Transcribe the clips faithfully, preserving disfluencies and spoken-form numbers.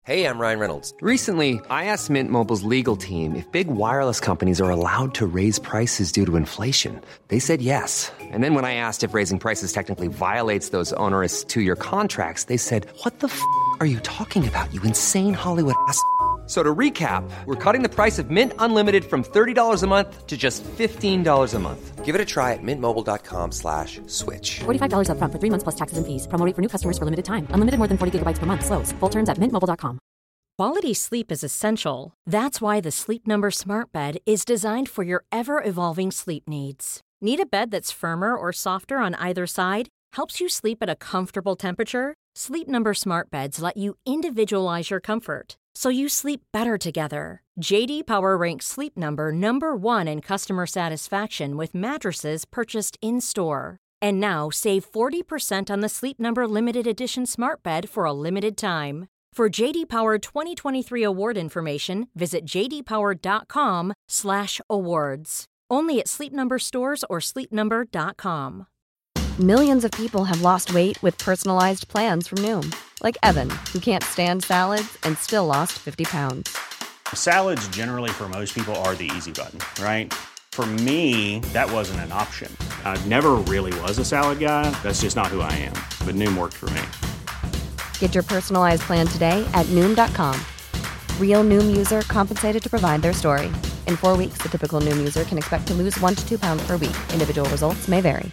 Hey, I'm Ryan Reynolds. Recently, I asked Mint Mobile's legal team if big wireless companies are allowed to raise prices due to inflation. They said yes. And then when I asked if raising prices technically violates those onerous two-year contracts, they said, "What the f*** are you talking about, you insane Hollywood ass?" So to recap, we're cutting the price of Mint Unlimited from thirty dollars a month to just fifteen dollars a month. Give it a try at mintmobile.com slash switch. forty-five dollars up front for three months plus taxes and fees. Promo rate for new customers for limited time. Unlimited more than forty gigabytes per month. Slows full terms at mint mobile dot com. Quality sleep is essential. That's why the Sleep Number Smart Bed is designed for your ever-evolving sleep needs. Need a bed that's firmer or softer on either side? Helps you sleep at a comfortable temperature? Sleep Number Smart Beds let you individualize your comfort, so you sleep better together. J D Power ranks Sleep Number number one in customer satisfaction with mattresses purchased in-store. And now save forty percent on the Sleep Number Limited Edition Smart Bed for a limited time. For J D Power twenty twenty-three award information, visit jdpower.com slash awards. Only at Sleep Number stores or sleep number dot com. Millions of people have lost weight with personalized plans from Noom. Like Evan, who can't stand salads and still lost fifty pounds. Salads generally for most people are the easy button, right? For me, that wasn't an option. I never really was a salad guy. That's just not who I am. But Noom worked for me. Get your personalized plan today at Noom dot com. Real Noom user compensated to provide their story. In four weeks, the typical Noom user can expect to lose one to two pounds per week. Individual results may vary.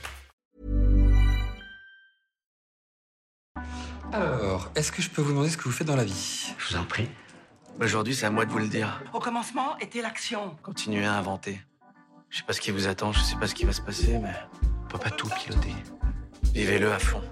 Alors, est-ce que je peux vous demander ce que vous faites dans la vie ? Je vous en prie. Aujourd'hui, c'est à moi de vous le dire. Au commencement était l'action. Continuez à inventer. Je sais pas ce qui vous attend, je sais pas ce qui va se passer, mais on peut pas tout piloter. Vivez-le à fond.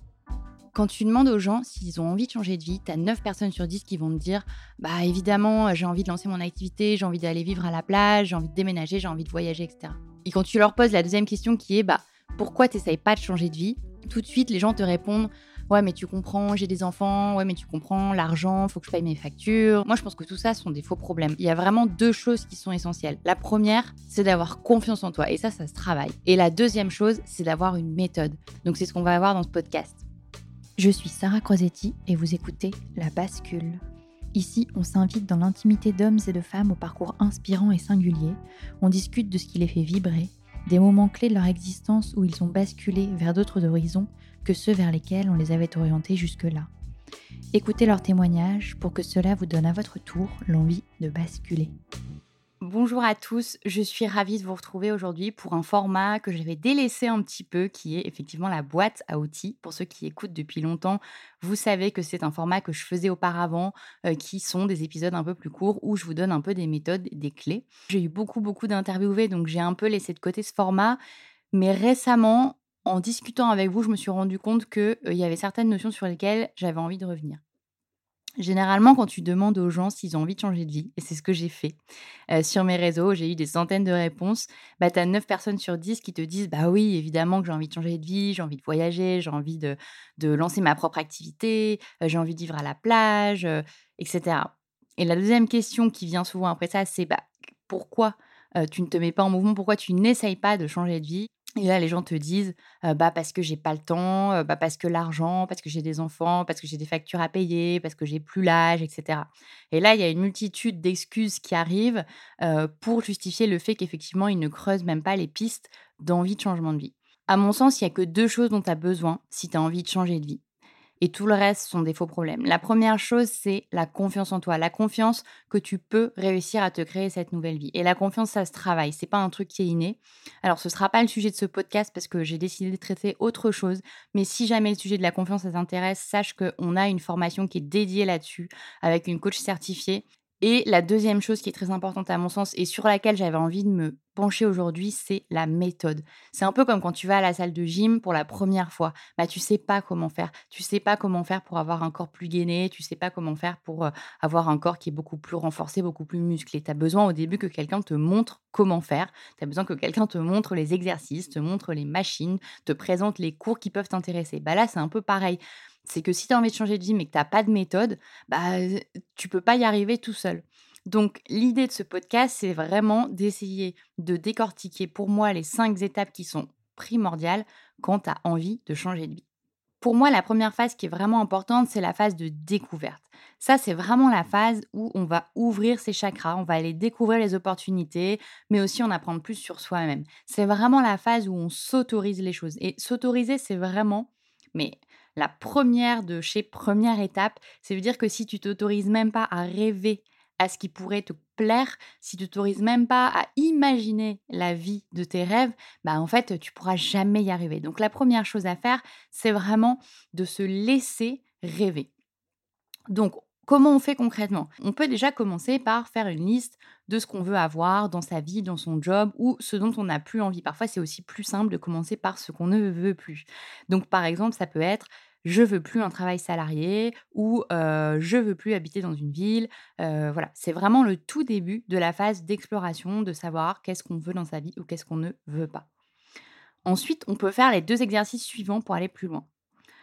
Quand tu demandes aux gens s'ils ont envie de changer de vie, t'as neuf personnes sur dix qui vont te dire « Bah évidemment, j'ai envie de lancer mon activité, j'ai envie d'aller vivre à la plage, j'ai envie de déménager, j'ai envie de voyager, et cetera » Et quand tu leur poses la deuxième question qui est « Bah pourquoi t'essayes pas de changer de vie ?» Tout de suite, les gens te répondent « Ouais, mais tu comprends, j'ai des enfants, ouais, mais tu comprends, l'argent, faut que je paye mes factures. » Moi, je pense que tout ça sont des faux problèmes. Il y a vraiment deux choses qui sont essentielles. La première, c'est d'avoir confiance en toi, et ça, ça se travaille. Et la deuxième chose, c'est d'avoir une méthode. Donc c'est ce qu'on va avoir dans ce podcast. Je suis Sarah Crosetti et vous écoutez La Bascule. Ici, on s'invite dans l'intimité d'hommes et de femmes au parcours inspirant et singulier. On discute de ce qui les fait vibrer, des moments clés de leur existence où ils ont basculé vers d'autres horizons que ceux vers lesquels on les avait orientés jusque-là. Écoutez leurs témoignages pour que cela vous donne à votre tour l'envie de basculer. Bonjour à tous, je suis ravie de vous retrouver aujourd'hui pour un format que j'avais délaissé un petit peu, qui est effectivement la boîte à outils. Pour ceux qui écoutent depuis longtemps, vous savez que c'est un format que je faisais auparavant, euh, qui sont des épisodes un peu plus courts où je vous donne un peu des méthodes, des clés. J'ai eu beaucoup, beaucoup d'interviewés, donc j'ai un peu laissé de côté ce format. Mais récemment, en discutant avec vous, je me suis rendu compte qu'il euh, y avait certaines notions sur lesquelles j'avais envie de revenir. Généralement, quand tu demandes aux gens s'ils ont envie de changer de vie, et c'est ce que j'ai fait euh, sur mes réseaux, j'ai eu des centaines de réponses, bah, tu as neuf personnes sur dix qui te disent « Bah oui, évidemment que j'ai envie de changer de vie, j'ai envie de voyager, j'ai envie de, de lancer ma propre activité, euh, j'ai envie de vivre à la plage, euh, et cetera » Et la deuxième question qui vient souvent après ça, c'est bah, « Pourquoi euh, tu ne te mets pas en mouvement ? Pourquoi tu n'essayes pas de changer de vie ?» Et là, les gens te disent euh, bah parce que j'ai pas le temps, euh, bah parce que l'argent, parce que j'ai des enfants, parce que j'ai des factures à payer, parce que j'ai plus l'âge, et cetera. Et là, il y a une multitude d'excuses qui arrivent euh, pour justifier le fait qu'effectivement, ils ne creusent même pas les pistes d'envie de changement de vie. À mon sens, il n'y a que deux choses dont tu as besoin si tu as envie de changer de vie. Et tout le reste sont des faux problèmes. La première chose, c'est la confiance en toi. La confiance que tu peux réussir à te créer cette nouvelle vie. Et la confiance, ça se travaille. C'est pas un truc qui est inné. Alors, ce sera pas le sujet de ce podcast parce que j'ai décidé de traiter autre chose. Mais si jamais le sujet de la confiance, ça t'intéresse, sache qu'on a une formation qui est dédiée là-dessus avec une coach certifiée. Et la deuxième chose qui est très importante à mon sens et sur laquelle j'avais envie de me pencher aujourd'hui, c'est la méthode. C'est un peu comme quand tu vas à la salle de gym pour la première fois. Bah, tu sais pas comment faire. Tu sais pas comment faire pour avoir un corps plus gainé. Tu sais pas comment faire pour euh, avoir un corps qui est beaucoup plus renforcé, beaucoup plus musclé. Tu as besoin au début que quelqu'un te montre comment faire. Tu as besoin que quelqu'un te montre les exercices, te montre les machines, te présente les cours qui peuvent t'intéresser. Bah là, c'est un peu pareil. C'est que si tu as envie de changer de vie mais que tu n'as pas de méthode, bah, tu ne peux pas y arriver tout seul. Donc, l'idée de ce podcast, c'est vraiment d'essayer de décortiquer pour moi les cinq étapes qui sont primordiales quand tu as envie de changer de vie. pour moi, la première phase qui est vraiment importante, c'est la phase de découverte. Ça, c'est vraiment la phase où on va ouvrir ses chakras, on va aller découvrir les opportunités, mais aussi en apprendre plus sur soi-même. C'est vraiment la phase où on s'autorise les choses. Et s'autoriser, c'est vraiment, mais la première de chez première étape, c'est veut dire que si tu t'autorises même pas à rêver à ce qui pourrait te plaire, si tu t'autorises même pas à imaginer la vie de tes rêves, bah en fait, tu pourras jamais y arriver. Donc la première chose à faire, c'est vraiment de se laisser rêver. Donc, comment on fait concrètement? On peut déjà commencer par faire une liste de ce qu'on veut avoir dans sa vie, dans son job ou ce dont on n'a plus envie. Parfois, c'est aussi plus simple de commencer par ce qu'on ne veut plus. Donc, par exemple, ça peut être je veux plus un travail salarié ou euh, je veux plus habiter dans une ville. Euh, voilà, c'est vraiment le tout début de la phase d'exploration, de savoir qu'est-ce qu'on veut dans sa vie ou qu'est-ce qu'on ne veut pas. Ensuite, on peut faire les deux exercices suivants pour aller plus loin.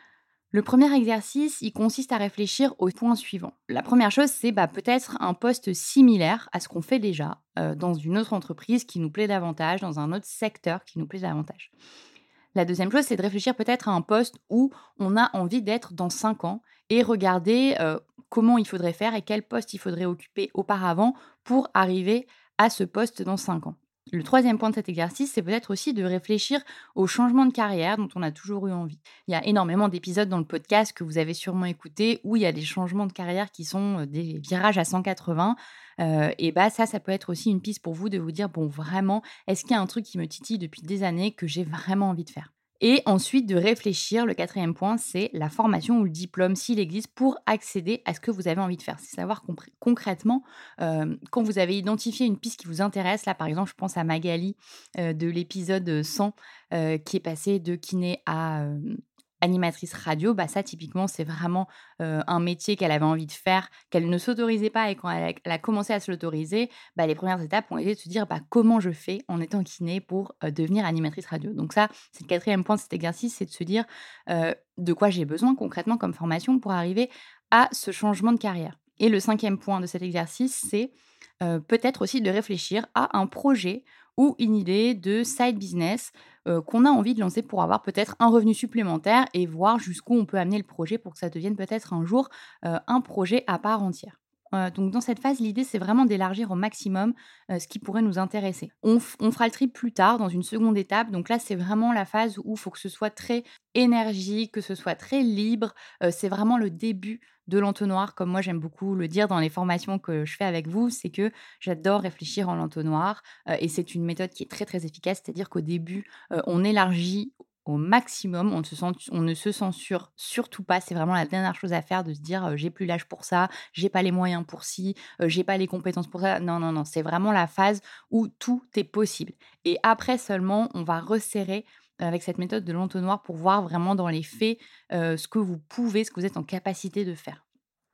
Le premier exercice, il consiste à réfléchir aux points suivants. La première chose, c'est bah, peut-être un poste similaire à ce qu'on fait déjà euh, dans une autre entreprise qui nous plaît davantage, dans un autre secteur qui nous plaît davantage. La deuxième chose, c'est de réfléchir peut-être à un poste où on a envie d'être dans cinq ans et regarder euh, comment il faudrait faire et quel poste il faudrait occuper auparavant pour arriver à ce poste dans cinq ans. Le troisième point de cet exercice, c'est peut-être aussi de réfléchir au changement de carrière dont on a toujours eu envie. Il y a énormément d'épisodes dans le podcast que vous avez sûrement écoutés où il y a des changements de carrière qui sont des virages à cent quatre-vingts. Euh, et bah ça, ça peut être aussi une piste pour vous de vous dire, bon, vraiment, est-ce qu'il y a un truc qui me titille depuis des années que j'ai vraiment envie de faire ? Et ensuite, de réfléchir, le quatrième point, c'est la formation ou le diplôme, s'il existe, pour accéder à ce que vous avez envie de faire. C'est savoir compr- concrètement, euh, quand vous avez identifié une piste qui vous intéresse, là par exemple, je pense à Magali euh, de l'épisode cent, euh, qui est passée de kiné à euh, animatrice radio, bah ça typiquement, c'est vraiment euh, un métier qu'elle avait envie de faire, qu'elle ne s'autorisait pas et quand elle a, elle a commencé à se l'autoriser, bah, les premières étapes ont été de se dire bah, comment je fais en étant kiné pour euh, devenir animatrice radio. Donc ça, c'est le quatrième point de cet exercice, c'est de se dire euh, de quoi j'ai besoin concrètement comme formation pour arriver à ce changement de carrière. Et le cinquième point de cet exercice, c'est euh, peut-être aussi de réfléchir à un projet ou une idée de side business euh, qu'on a envie de lancer pour avoir peut-être un revenu supplémentaire et voir jusqu'où on peut amener le projet pour que ça devienne peut-être un jour euh, un projet à part entière. Euh, donc dans cette phase, l'idée, c'est vraiment d'élargir au maximum euh, ce qui pourrait nous intéresser. On, f- on fera le tri plus tard, dans une seconde étape. Donc là, c'est vraiment la phase où il faut que ce soit très énergique, que ce soit très libre. Euh, c'est vraiment le début de l'entonnoir, comme moi j'aime beaucoup le dire dans les formations que je fais avec vous, c'est que j'adore réfléchir en entonnoir euh, et c'est une méthode qui est très très efficace, c'est-à-dire qu'au début, euh, on élargit au maximum, on ne, se sent, on ne se censure surtout pas, c'est vraiment la dernière chose à faire de se dire euh, j'ai plus l'âge pour ça, j'ai pas les moyens pour ci, euh, j'ai pas les compétences pour ça, non, non, non, c'est vraiment la phase où tout est possible. Et après seulement, on va resserrer avec cette méthode de l'entonnoir pour voir vraiment dans les faits euh, ce que vous pouvez, ce que vous êtes en capacité de faire.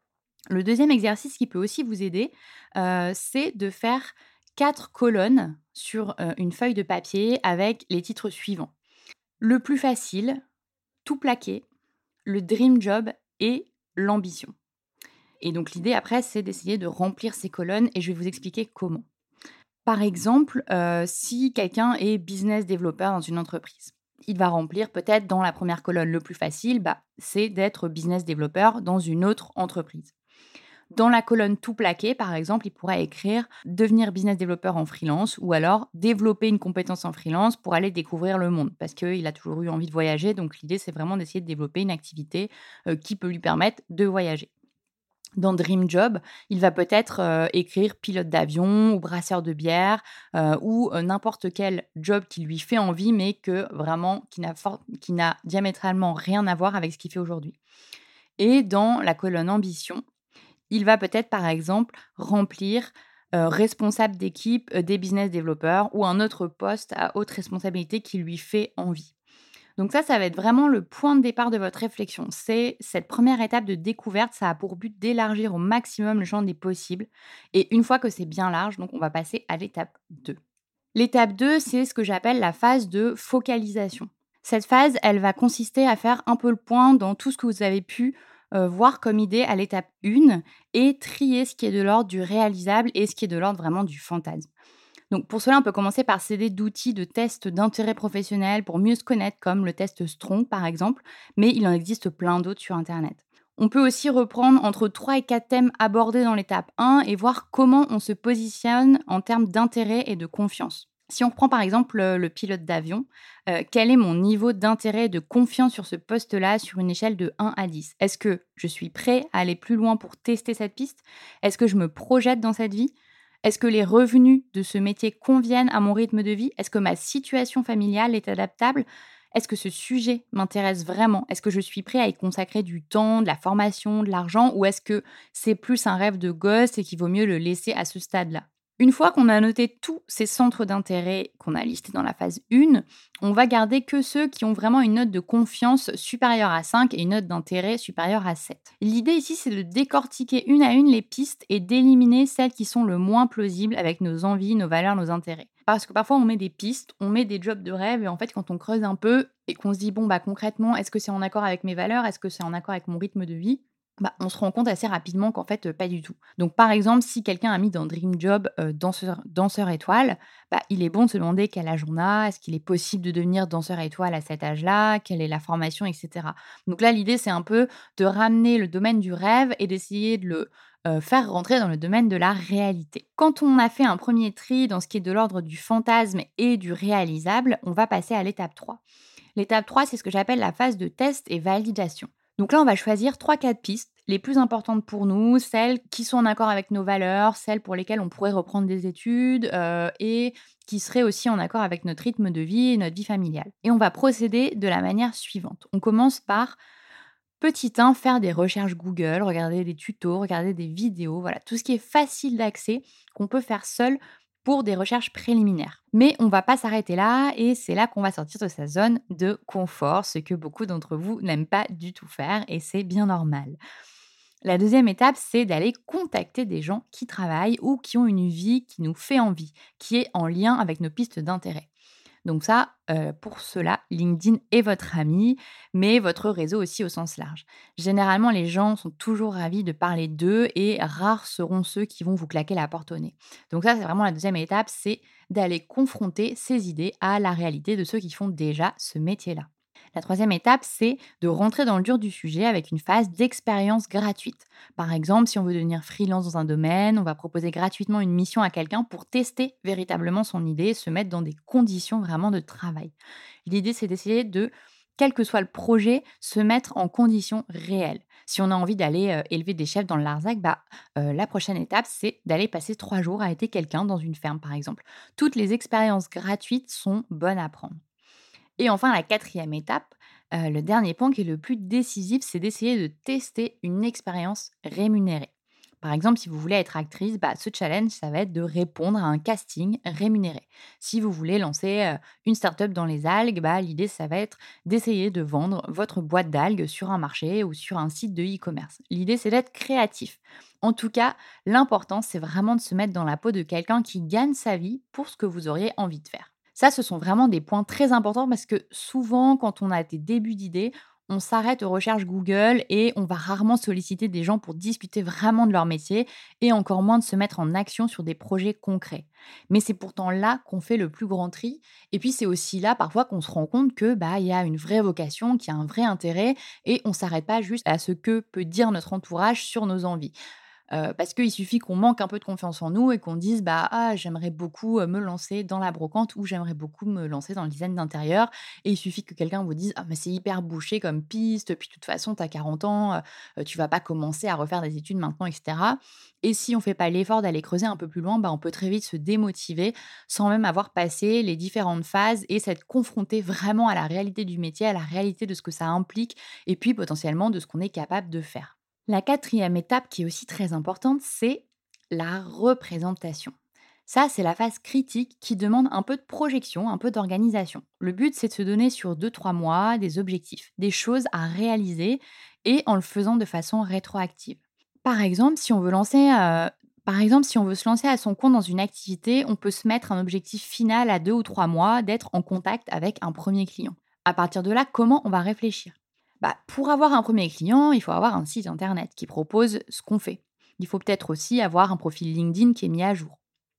Le deuxième exercice qui peut aussi vous aider, euh, c'est de faire quatre colonnes sur euh, une feuille de papier avec les titres suivants. Le plus facile, tout plaqué, le dream job et l'ambition. Et donc l'idée après, c'est d'essayer de remplir ces colonnes et je vais vous expliquer comment. Par exemple, euh, si quelqu'un est business développeur dans une entreprise, il va remplir peut-être dans la première colonne le plus facile, bah, c'est d'être business développeur dans une autre entreprise. Dans la colonne tout plaqué, par exemple, il pourra écrire « devenir business développeur en freelance » ou alors « développer une compétence en freelance pour aller découvrir le monde » parce qu'il a toujours eu envie de voyager. Donc, l'idée, c'est vraiment d'essayer de développer une activité euh, qui peut lui permettre de voyager. Dans Dream Job, il va peut-être euh, écrire pilote d'avion ou brasseur de bière euh, ou euh, n'importe quel job qui lui fait envie, mais que vraiment qui n'a, for- qui n'a diamétralement rien à voir avec ce qu'il fait aujourd'hui. Et dans la colonne ambition, il va peut-être, par exemple, remplir euh, responsable d'équipe euh, des business développeurs ou un autre poste à haute responsabilité qui lui fait envie. Donc ça, ça va être vraiment le point de départ de votre réflexion. C'est cette première étape de découverte, ça a pour but d'élargir au maximum le champ des possibles. Et une fois que c'est bien large, donc on va passer à l'étape deux. L'étape deux, c'est ce que j'appelle la phase de focalisation. Cette phase, elle va consister à faire un peu le point dans tout ce que vous avez pu euh, voir comme idée à l'étape un et trier ce qui est de l'ordre du réalisable et ce qui est de l'ordre vraiment du fantasme. Donc pour cela, on peut commencer par s'aider d'outils de tests d'intérêt professionnel pour mieux se connaître, comme le test Strong par exemple, mais il en existe plein d'autres sur Internet. On peut aussi reprendre entre trois et quatre thèmes abordés dans l'étape un et voir comment on se positionne en termes d'intérêt et de confiance. Si on reprend par exemple le, le pilote d'avion, euh, quel est mon niveau d'intérêt et de confiance sur ce poste-là sur une échelle de un à dix? Est-ce que je suis prêt à aller plus loin pour tester cette piste? Est-ce que je me projette dans cette vie? Est-ce que les revenus de ce métier conviennent à mon rythme de vie? Est-ce que ma situation familiale est adaptable? Est-ce que ce sujet m'intéresse vraiment? Est-ce que je suis prêt à y consacrer du temps, de la formation, de l'argent? Ou est-ce que c'est plus un rêve de gosse et qu'il vaut mieux le laisser à ce stade-là? Une fois qu'on a noté tous ces centres d'intérêt qu'on a listés dans la phase un, on va garder que ceux qui ont vraiment une note de confiance supérieure à cinq et une note d'intérêt supérieure à sept. L'idée ici, c'est de décortiquer une à une les pistes et d'éliminer celles qui sont le moins plausibles avec nos envies, nos valeurs, nos intérêts. Parce que parfois, on met des pistes, on met des jobs de rêve et en fait, quand on creuse un peu et qu'on se dit, bon, bah concrètement, est-ce que c'est en accord avec mes valeurs? Est-ce que c'est en accord avec mon rythme de vie? Bah, on se rend compte assez rapidement qu'en fait, euh, pas du tout. Donc, par exemple, si quelqu'un a mis dans Dream Job euh, danseur, danseur étoile, bah, il est bon de se demander quel âge on a, est-ce qu'il est possible de devenir danseur étoile à cet âge-là, quelle est la formation, et cetera. Donc là, l'idée, c'est un peu de ramener le domaine du rêve et d'essayer de le euh, faire rentrer dans le domaine de la réalité. Quand on a fait un premier tri dans ce qui est de l'ordre du fantasme et du réalisable, on va passer à l'étape trois. L'étape trois, c'est ce que j'appelle la phase de test et validation. Donc là, on va choisir trois quatre pistes, les plus importantes pour nous, celles qui sont en accord avec nos valeurs, celles pour lesquelles on pourrait reprendre des études euh, et qui seraient aussi en accord avec notre rythme de vie et notre vie familiale. Et on va procéder de la manière suivante. On commence par, petit un, faire des recherches Google, regarder des tutos, regarder des vidéos, voilà, tout ce qui est facile d'accès, qu'on peut faire seul pour des recherches préliminaires. Mais on ne va pas s'arrêter là et c'est là qu'on va sortir de sa zone de confort, ce que beaucoup d'entre vous n'aiment pas du tout faire et c'est bien normal. La deuxième étape, c'est d'aller contacter des gens qui travaillent ou qui ont une vie qui nous fait envie, qui est en lien avec nos pistes d'intérêt. Donc ça, euh, pour cela, LinkedIn est votre ami, mais votre réseau aussi au sens large. Généralement, les gens sont toujours ravis de parler d'eux et rares seront ceux qui vont vous claquer la porte au nez. Donc ça, c'est vraiment la deuxième étape, c'est d'aller confronter ces idées à la réalité de ceux qui font déjà ce métier-là. La troisième étape, c'est de rentrer dans le dur du sujet avec une phase d'expérience gratuite. Par exemple, si on veut devenir freelance dans un domaine, on va proposer gratuitement une mission à quelqu'un pour tester véritablement son idée, se mettre dans des conditions vraiment de travail. L'idée, c'est d'essayer de, quel que soit le projet, se mettre en conditions réelles. Si on a envie d'aller euh, élever des chefs dans le Larzac, bah, euh, la prochaine étape, c'est d'aller passer trois jours à aider quelqu'un dans une ferme, par exemple. Toutes les expériences gratuites sont bonnes à prendre. Et enfin, la quatrième étape, euh, le dernier point qui est le plus décisif, c'est d'essayer de tester une expérience rémunérée. Par exemple, si vous voulez être actrice, bah, ce challenge, ça va être de répondre à un casting rémunéré. Si vous voulez lancer euh, une start-up dans les algues, bah, l'idée, ça va être d'essayer de vendre votre boîte d'algues sur un marché ou sur un site de e-commerce. L'idée, c'est d'être créatif. En tout cas, l'important, c'est vraiment de se mettre dans la peau de quelqu'un qui gagne sa vie pour ce que vous auriez envie de faire. Ça, ce sont vraiment des points très importants parce que souvent, quand on a des débuts d'idées, on s'arrête aux recherches Google et on va rarement solliciter des gens pour discuter vraiment de leur métier et encore moins de se mettre en action sur des projets concrets. Mais c'est pourtant là qu'on fait le plus grand tri. Et puis, c'est aussi là parfois qu'on se rend compte que bah, y a une vraie vocation, qu'il y a un vrai intérêt et on ne s'arrête pas juste à ce que peut dire notre entourage sur nos envies. Euh, parce qu'il suffit qu'on manque un peu de confiance en nous et qu'on dise bah ah j'aimerais beaucoup euh, me lancer dans la brocante ou j'aimerais beaucoup me lancer dans le design d'intérieur et il suffit que quelqu'un vous dise ah mais c'est hyper bouché comme piste puis de toute façon t'as quarante ans euh, tu vas pas commencer à refaire des études maintenant etc. Et si on fait pas l'effort d'aller creuser un peu plus loin bah on peut très vite se démotiver sans même avoir passé les différentes phases et s'être confronté vraiment à la réalité du métier, à la réalité de ce que ça implique et puis potentiellement de ce qu'on est capable de faire. La quatrième étape qui est aussi très importante, c'est la représentation. Ça, c'est la phase critique qui demande un peu de projection, un peu d'organisation. Le but, c'est de se donner sur deux trois mois des objectifs, des choses à réaliser et en le faisant de façon rétroactive. Par exemple, si on veut lancer... euh, Par exemple, si on veut se lancer à son compte dans une activité, on peut se mettre un objectif final à deux ou trois mois d'être en contact avec un premier client. À partir de là, comment on va réfléchir ? Bah, pour avoir un premier client, il faut avoir un site internet qui propose ce qu'on fait. Il faut peut-être aussi avoir un profil LinkedIn qui est mis à jour.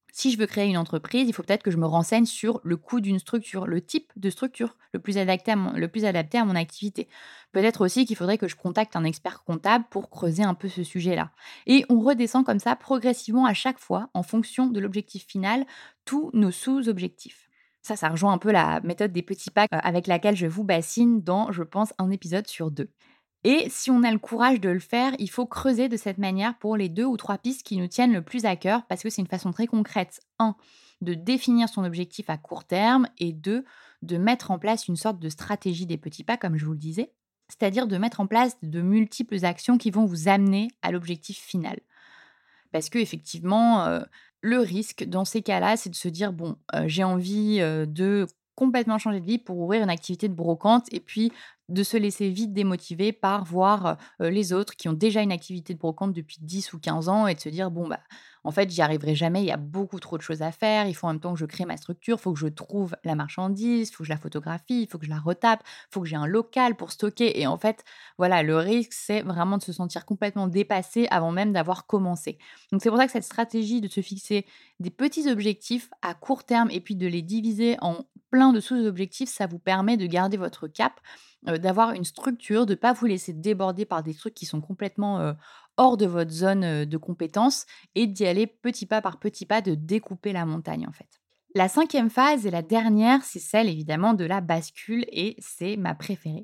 Si je veux créer une entreprise, il faut peut-être que je me renseigne sur le coût d'une structure, le type de structure le plus adapté à mon, le plus adapté à mon activité. Peut-être aussi qu'il faudrait que je contacte un expert comptable pour creuser un peu ce sujet-là. Et on redescend comme ça progressivement à chaque fois, en fonction de l'objectif final, tous nos sous-objectifs. Ça, ça rejoint un peu la méthode des petits pas euh, avec laquelle je vous bassine dans, je pense, un épisode sur deux. Et si on a le courage de le faire, il faut creuser de cette manière pour les deux ou trois pistes qui nous tiennent le plus à cœur parce que c'est une façon très concrète, un, de définir son objectif à court terme et deux, de mettre en place une sorte de stratégie des petits pas, comme je vous le disais, c'est-à-dire de mettre en place de multiples actions qui vont vous amener à l'objectif final. Parce que effectivement, euh, le risque dans ces cas-là, c'est de se dire, bon, euh, j'ai envie euh, de complètement changer de vie pour ouvrir une activité de brocante et puis de se laisser vite démotiver par voir euh, les autres qui ont déjà une activité de brocante depuis dix ou quinze ans et de se dire, bon, bah, en fait, j'y arriverai jamais, il y a beaucoup trop de choses à faire, il faut en même temps que je crée ma structure, il faut que je trouve la marchandise, il faut que je la photographie, il faut que je la retape, il faut que j'ai un local pour stocker. Et en fait, voilà, le risque, c'est vraiment de se sentir complètement dépassé avant même d'avoir commencé. Donc, c'est pour ça que cette stratégie de se fixer des petits objectifs à court terme et puis de les diviser en plein de sous-objectifs, ça vous permet de garder votre cap, euh, d'avoir une structure, de ne pas vous laisser déborder par des trucs qui sont complètement euh, hors de votre zone euh, de compétence et d'y aller petit pas par petit pas, de découper la montagne en fait. La cinquième phase et la dernière, c'est celle évidemment de la bascule et c'est ma préférée.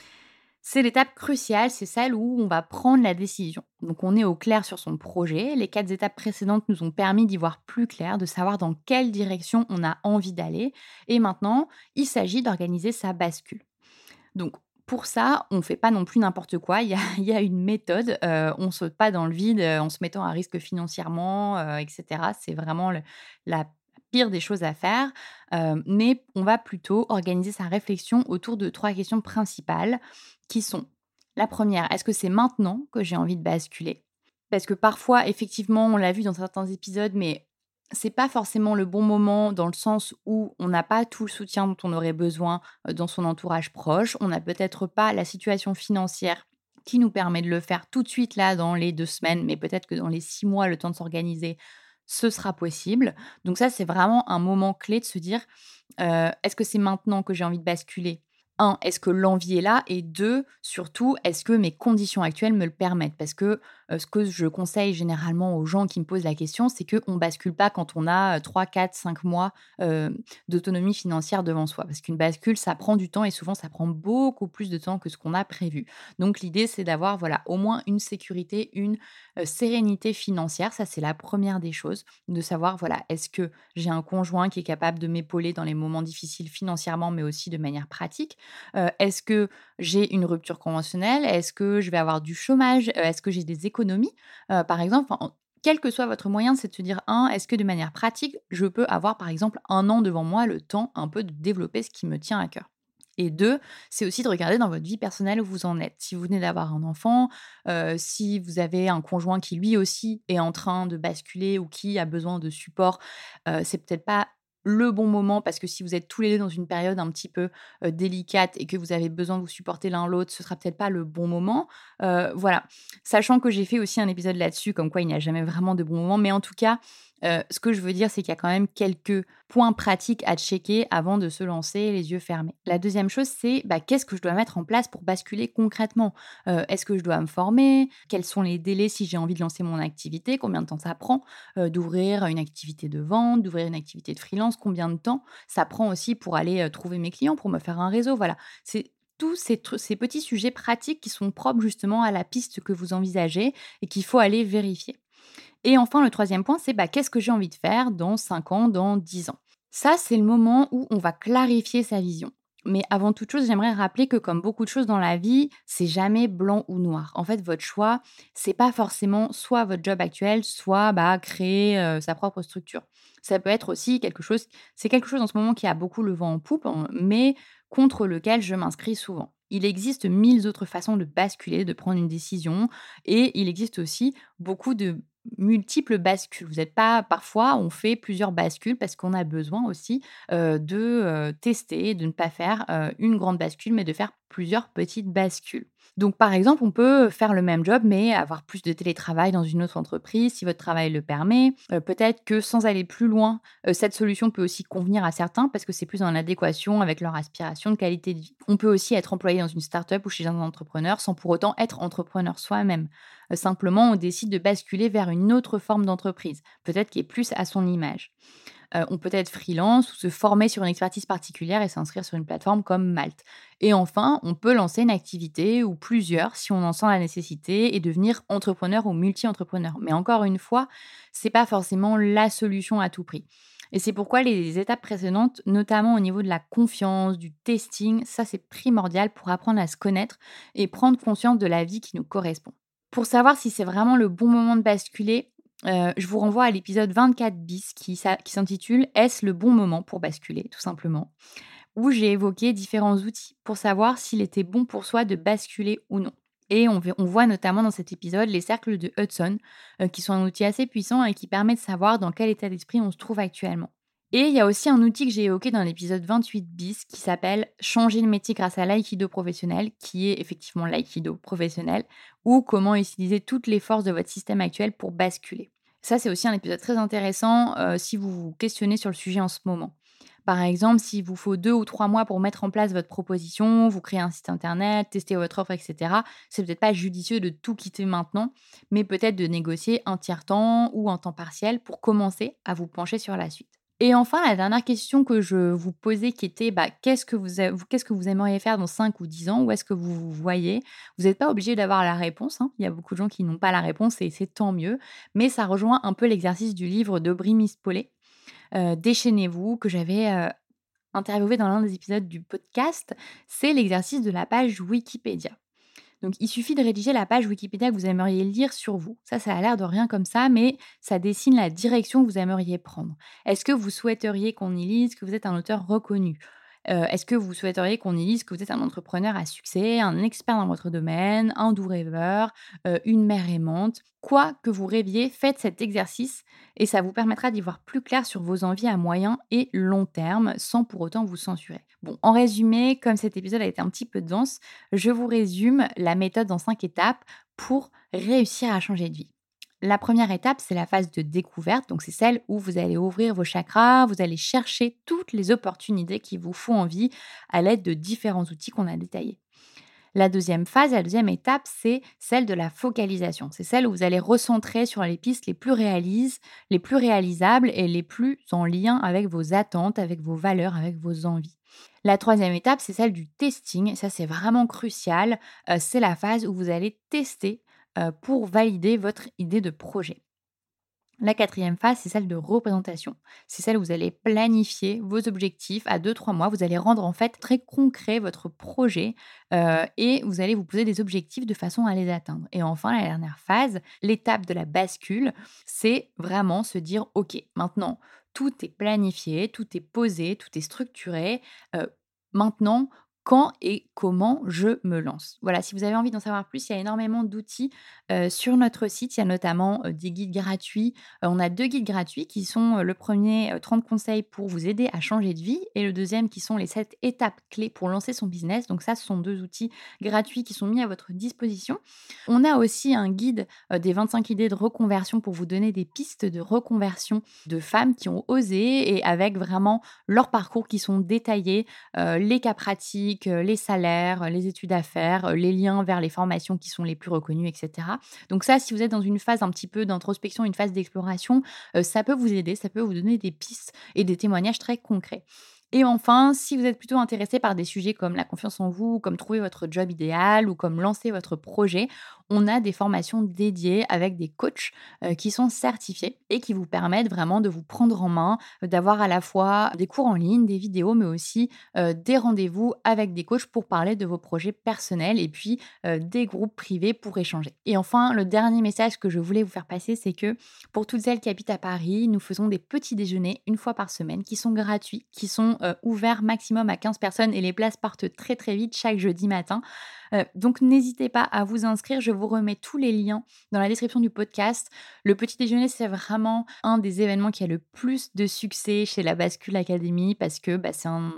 C'est l'étape cruciale, c'est celle où on va prendre la décision. Donc on est au clair sur son projet. Les quatre étapes précédentes nous ont permis d'y voir plus clair, de savoir dans quelle direction on a envie d'aller. Et maintenant, il s'agit d'organiser sa bascule. Donc pour ça, on ne fait pas non plus n'importe quoi. Il y a, il y a une méthode. Euh, on ne saute pas dans le vide euh, en se mettant à risque financièrement, euh, et cetera. C'est vraiment le- la pire des choses à faire. Euh, mais on va plutôt organiser sa réflexion autour de trois questions principales qui sont: la première, est-ce que c'est maintenant que j'ai envie de basculer? Parce que parfois, effectivement, on l'a vu dans certains épisodes, mais c'est pas forcément le bon moment dans le sens où on n'a pas tout le soutien dont on aurait besoin euh, dans son entourage proche. On n'a peut-être pas la situation financière qui nous permet de le faire tout de suite là dans les deux semaines, mais peut-être que dans les six mois, le temps de s'organiser, ce sera possible. Donc ça, c'est vraiment un moment clé de se dire, euh, est-ce que c'est maintenant que j'ai envie de basculer? Un, est-ce que l'envie est là? Et deux, surtout, est-ce que mes conditions actuelles me le permettent? Parce que euh, ce que je conseille généralement aux gens qui me posent la question, c'est qu'on ne bascule pas quand on a trois, quatre, cinq mois euh, d'autonomie financière devant soi. Parce qu'une bascule, ça prend du temps et souvent, ça prend beaucoup plus de temps que ce qu'on a prévu. Donc, l'idée, c'est d'avoir voilà, au moins une sécurité, une euh, sérénité financière. Ça, c'est la première des choses. De savoir, voilà, est-ce que j'ai un conjoint qui est capable de m'épauler dans les moments difficiles financièrement, mais aussi de manière pratique? Euh, est-ce que j'ai une rupture conventionnelle? Est-ce que je vais avoir du chômage? Euh, est-ce que j'ai des économies? Euh, par exemple, enfin, quel que soit votre moyen, c'est de se dire, un, est-ce que de manière pratique, je peux avoir, par exemple, un an devant moi, le temps un peu de développer ce qui me tient à cœur? Et deux, c'est aussi de regarder dans votre vie personnelle où vous en êtes. Si vous venez d'avoir un enfant, euh, si vous avez un conjoint qui lui aussi est en train de basculer ou qui a besoin de support, euh, c'est peut-être pas le bon moment parce que si vous êtes tous les deux dans une période un petit peu euh, délicate et que vous avez besoin de vous supporter l'un l'autre, ce sera peut-être pas le bon moment. Euh, voilà. Sachant que j'ai fait aussi un épisode là-dessus, comme quoi il n'y a jamais vraiment de bon moment, mais en tout cas, euh, ce que je veux dire, c'est qu'il y a quand même quelques points pratiques à checker avant de se lancer les yeux fermés. La deuxième chose, c'est bah, qu'est-ce que je dois mettre en place pour basculer concrètement? Euh, Est-ce que je dois me former? Quels sont les délais si j'ai envie de lancer mon activité? Combien de temps ça prend euh, d'ouvrir une activité de vente, d'ouvrir une activité de freelance? Combien de temps ça prend aussi pour aller euh, trouver mes clients, pour me faire un réseau? Voilà, c'est tous ces, tru- ces petits sujets pratiques qui sont propres justement à la piste que vous envisagez et qu'il faut aller vérifier. Et enfin, le troisième point, c'est bah, qu'est-ce que j'ai envie de faire dans cinq ans, dans dix ans? Ça, c'est le moment où on va clarifier sa vision. Mais avant toute chose, j'aimerais rappeler que comme beaucoup de choses dans la vie, c'est jamais blanc ou noir. En fait, votre choix, c'est pas forcément soit votre job actuel, soit bah, créer euh, sa propre structure. Ça peut être aussi quelque chose, c'est quelque chose en ce moment qui a beaucoup le vent en poupe, hein, mais contre lequel je m'inscris souvent. Il existe mille autres façons de basculer, de prendre une décision, et il existe aussi beaucoup de multiples bascules. Vous n'êtes pas, parfois, on fait plusieurs bascules parce qu'on a besoin aussi euh, de euh, tester, de ne pas faire euh, une grande bascule, mais de faire plusieurs petites bascules. Donc, par exemple, on peut faire le même job, mais avoir plus de télétravail dans une autre entreprise, si votre travail le permet. Euh, peut-être que sans aller plus loin, euh, cette solution peut aussi convenir à certains parce que c'est plus en adéquation avec leur aspiration de qualité de vie. On peut aussi être employé dans une start-up ou chez un entrepreneur sans pour autant être entrepreneur soi-même. Euh, simplement, on décide de basculer vers une autre forme d'entreprise, peut-être qui est plus à son image. Euh, on peut être freelance ou se former sur une expertise particulière et s'inscrire sur une plateforme comme Malte. Et enfin, on peut lancer une activité ou plusieurs si on en sent la nécessité et devenir entrepreneur ou multi-entrepreneur. Mais encore une fois, c'est pas forcément la solution à tout prix. Et c'est pourquoi les étapes précédentes, notamment au niveau de la confiance, du testing, ça c'est primordial pour apprendre à se connaître et prendre conscience de la vie qui nous correspond. Pour savoir si c'est vraiment le bon moment de basculer, euh, je vous renvoie à l'épisode vingt-quatre bis qui, sa- qui s'intitule « Est-ce le bon moment pour basculer ?» tout simplement, où j'ai évoqué différents outils pour savoir s'il était bon pour soi de basculer ou non. Et on, v- on voit notamment dans cet épisode les cercles de Hudson, euh, qui sont un outil assez puissant et qui permet de savoir dans quel état d'esprit on se trouve actuellement. Et il y a aussi un outil que j'ai évoqué dans l'épisode vingt-huit bis qui s'appelle « Changer de métier grâce à l'aïkido professionnel », qui est effectivement l'aïkido professionnel, ou comment utiliser toutes les forces de votre système actuel pour basculer. Ça, c'est aussi un épisode très intéressant euh, si vous vous questionnez sur le sujet en ce moment. Par exemple, s'il vous faut deux ou trois mois pour mettre en place votre proposition, vous créer un site internet, tester votre offre, et cetera, c'est peut-être pas judicieux de tout quitter maintenant, mais peut-être de négocier un tiers-temps ou un temps partiel pour commencer à vous pencher sur la suite. Et enfin, la dernière question que je vous posais qui était bah, qu'est-ce, que vous, a- vous- qu'est-ce que vous aimeriez faire dans cinq ou dix ans? Où est-ce que vous vous voyez? Vous n'êtes pas obligé d'avoir la réponse, hein. Il y a beaucoup de gens qui n'ont pas la réponse et c'est tant mieux. Mais ça rejoint un peu l'exercice du livre de Brimis Paulet, euh, Déchaînez-vous, que j'avais euh, interviewé dans l'un des épisodes du podcast. C'est l'exercice de la page Wikipédia. Donc, il suffit de rédiger la page Wikipédia que vous aimeriez lire sur vous. Ça, ça a l'air de rien comme ça, mais ça dessine la direction que vous aimeriez prendre. Est-ce que vous souhaiteriez qu'on y lise que vous êtes un auteur reconnu? Euh, Est-ce que vous souhaiteriez qu'on y lise que vous êtes un entrepreneur à succès, un expert dans votre domaine, un doux rêveur, euh, une mère aimante? Quoi que vous rêviez, faites cet exercice et ça vous permettra d'y voir plus clair sur vos envies à moyen et long terme sans pour autant vous censurer. Bon, en résumé, comme cet épisode a été un petit peu dense, je vous résume la méthode en cinq étapes pour réussir à changer de vie. La première étape, c'est la phase de découverte. Donc, c'est celle où vous allez ouvrir vos chakras, vous allez chercher toutes les opportunités qui vous font envie à l'aide de différents outils qu'on a détaillés. La deuxième phase, la deuxième étape, c'est celle de la focalisation. C'est celle où vous allez recentrer sur les pistes les plus réalistes, les plus réalisables et les plus en lien avec vos attentes, avec vos valeurs, avec vos envies. La troisième étape, c'est celle du testing. Et ça, c'est vraiment crucial. Euh, c'est la phase où vous allez tester euh, pour valider votre idée de projet. La quatrième phase, c'est celle de représentation. C'est celle où vous allez planifier vos objectifs à deux trois mois. Vous allez rendre en fait très concret votre projet euh, et vous allez vous poser des objectifs de façon à les atteindre. Et enfin, la dernière phase, l'étape de la bascule, c'est vraiment se dire « Ok, maintenant, tout est planifié, tout est posé, tout est structuré. Euh, maintenant, quand et comment je me lance ?» Voilà, si vous avez envie d'en savoir plus, il y a énormément d'outils euh, sur notre site. Il y a notamment euh, des guides gratuits. Euh, on a deux guides gratuits qui sont euh, le premier, euh, trente conseils pour vous aider à changer de vie, et le deuxième qui sont les sept étapes clés pour lancer son business. Donc ça, ce sont deux outils gratuits qui sont mis à votre disposition. On a aussi un guide euh, des vingt-cinq idées de reconversion pour vous donner des pistes de reconversion de femmes qui ont osé et avec vraiment leur parcours qui sont détaillés, euh, les cas pratiques, les salaires, les études à faire, les liens vers les formations qui sont les plus reconnues, et cetera. Donc ça, si vous êtes dans une phase un petit peu d'introspection, une phase d'exploration, euh, ça peut vous aider, ça peut vous donner des pistes et des témoignages très concrets. Et enfin, si vous êtes plutôt intéressé par des sujets comme la confiance en vous, comme trouver votre job idéal ou comme lancer votre projet, on a des formations dédiées avec des coachs euh, qui sont certifiés et qui vous permettent vraiment de vous prendre en main, euh, d'avoir à la fois des cours en ligne, des vidéos, mais aussi euh, des rendez-vous avec des coachs pour parler de vos projets personnels et puis euh, des groupes privés pour échanger. Et enfin, le dernier message que je voulais vous faire passer, c'est que pour toutes celles qui habitent à Paris, nous faisons des petits déjeuners une fois par semaine qui sont gratuits, qui sont euh, ouverts maximum à quinze personnes et les places partent très très vite chaque jeudi matin. Euh, donc n'hésitez pas à vous inscrire, je vous remets tous les liens dans la description du podcast. Le petit déjeuner, c'est vraiment un des événements qui a le plus de succès chez la Bascule Academy parce que bah, c'est un,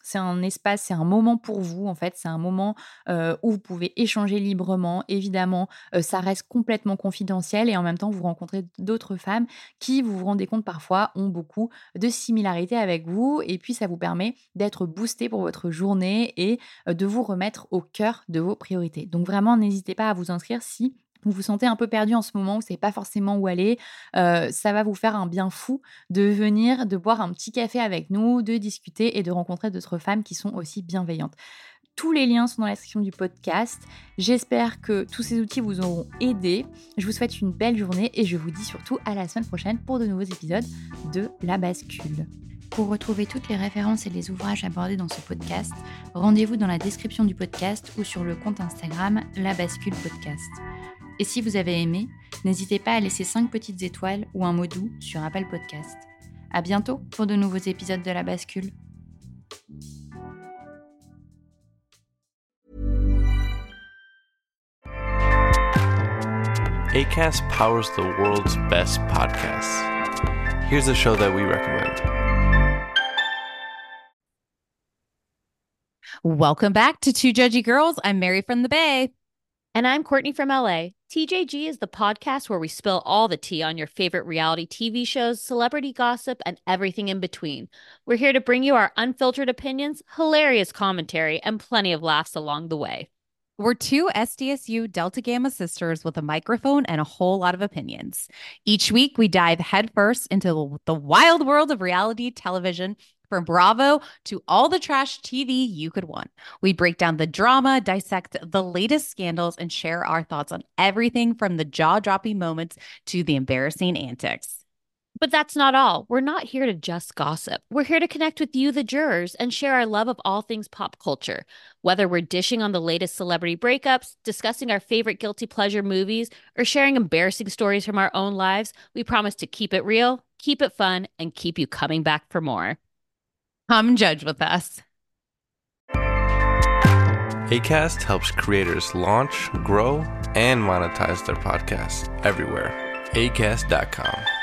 C'est un espace, c'est un moment pour vous, en fait. C'est un moment euh, où vous pouvez échanger librement. Évidemment, euh, ça reste complètement confidentiel et en même temps, vous rencontrez d'autres femmes qui, vous vous rendez compte parfois, ont beaucoup de similarités avec vous. Et puis, ça vous permet d'être boosté pour votre journée et euh, de vous remettre au cœur de vos priorités. Donc, vraiment, n'hésitez pas à vous inscrire si vous vous sentez un peu perdu en ce moment, vous ne savez pas forcément où aller, euh, ça va vous faire un bien fou de venir, de boire un petit café avec nous, de discuter et de rencontrer d'autres femmes qui sont aussi bienveillantes. Tous les liens sont dans la description du podcast. J'espère que tous ces outils vous auront aidé. Je vous souhaite une belle journée et je vous dis surtout à la semaine prochaine pour de nouveaux épisodes de La Bascule. Pour retrouver toutes les références et les ouvrages abordés dans ce podcast, rendez-vous dans la description du podcast ou sur le compte Instagram La Bascule Podcast. Et si vous avez aimé, n'hésitez pas à laisser cinq petites étoiles ou un mot doux sur Apple Podcast. À bientôt pour de nouveaux épisodes de La Bascule. Acast powers the world's best podcasts. Here's a show that we recommend. Welcome back to Two Judgy Girls. I'm Mary from the Bay. And I'm Courtney from L A. T J G is the podcast where we spill all the tea on your favorite reality T V shows, celebrity gossip, and everything in between. We're here to bring you our unfiltered opinions, hilarious commentary, and plenty of laughs along the way. We're two S D S U Delta Gamma sisters with a microphone and a whole lot of opinions. Each week, we dive headfirst into the wild world of reality television, from Bravo to all the trash T V you could want. We break down the drama, dissect the latest scandals, and share our thoughts on everything from the jaw-dropping moments to the embarrassing antics. But that's not all. We're not here to just gossip. We're here to connect with you, the jurors, and share our love of all things pop culture. Whether we're dishing on the latest celebrity breakups, discussing our favorite guilty pleasure movies, or sharing embarrassing stories from our own lives, we promise to keep it real, keep it fun, and keep you coming back for more. Come judge with us. Acast helps creators launch, grow, and monetize their podcasts everywhere. acast dot com.